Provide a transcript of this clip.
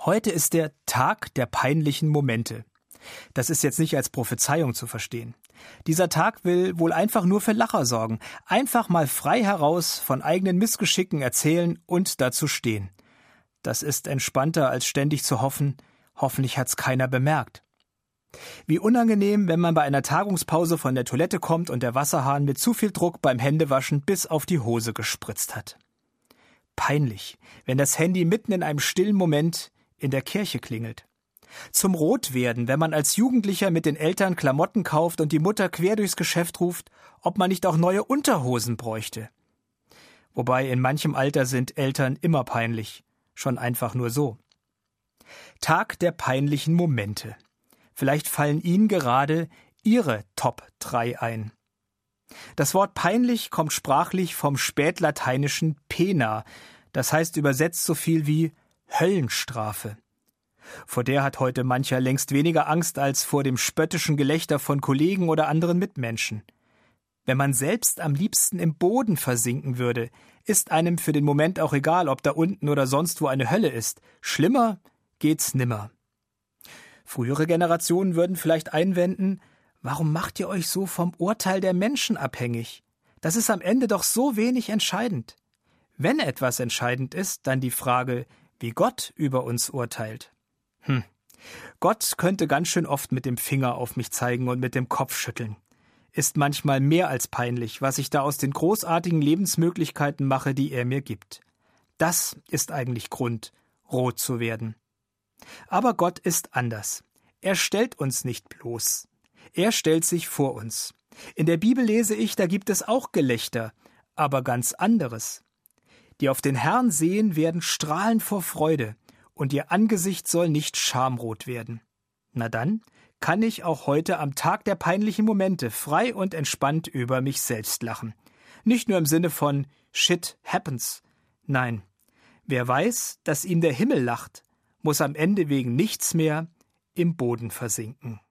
Heute ist der Tag der peinlichen Momente. Das ist jetzt nicht als Prophezeiung zu verstehen. Dieser Tag will wohl einfach nur für Lacher sorgen. Einfach mal frei heraus von eigenen Missgeschicken erzählen und dazu stehen. Das ist entspannter, als ständig zu hoffen, hoffentlich hat's keiner bemerkt. Wie unangenehm, wenn man bei einer Tagungspause von der Toilette kommt und der Wasserhahn mit zu viel Druck beim Händewaschen bis auf die Hose gespritzt hat. Peinlich, wenn das Handy mitten in einem stillen Moment in der Kirche klingelt. Zum Rotwerden, wenn man als Jugendlicher mit den Eltern Klamotten kauft und die Mutter quer durchs Geschäft ruft, ob man nicht auch neue Unterhosen bräuchte. Wobei in manchem Alter sind Eltern immer peinlich, schon einfach nur so. Tag der peinlichen Momente. Vielleicht fallen Ihnen gerade Ihre Top 3 ein. Das Wort peinlich kommt sprachlich vom spätlateinischen pena, das heißt übersetzt so viel wie Höllenstrafe. Vor der hat heute mancher längst weniger Angst als vor dem spöttischen Gelächter von Kollegen oder anderen Mitmenschen. Wenn man selbst am liebsten im Boden versinken würde, ist einem für den Moment auch egal, ob da unten oder sonst wo eine Hölle ist. Schlimmer geht's nimmer. Frühere Generationen würden vielleicht einwenden, warum macht ihr euch so vom Urteil der Menschen abhängig? Das ist am Ende doch so wenig entscheidend. Wenn etwas entscheidend ist, dann die Frage, wie Gott über uns urteilt. Gott könnte ganz schön oft mit dem Finger auf mich zeigen und mit dem Kopf schütteln. Ist manchmal mehr als peinlich, was ich da aus den großartigen Lebensmöglichkeiten mache, die er mir gibt. Das ist eigentlich Grund, rot zu werden. Aber Gott ist anders. Er stellt uns nicht bloß. Er stellt sich vor uns. In der Bibel lese ich, da gibt es auch Gelächter, aber ganz anderes. Die auf den Herrn sehen, werden strahlen vor Freude, und ihr Angesicht soll nicht schamrot werden. Na dann kann ich auch heute am Tag der peinlichen Momente frei und entspannt über mich selbst lachen. Nicht nur im Sinne von Shit happens. Nein, wer weiß, dass ihm der Himmel lacht, muss am Ende wegen nichts mehr im Boden versinken.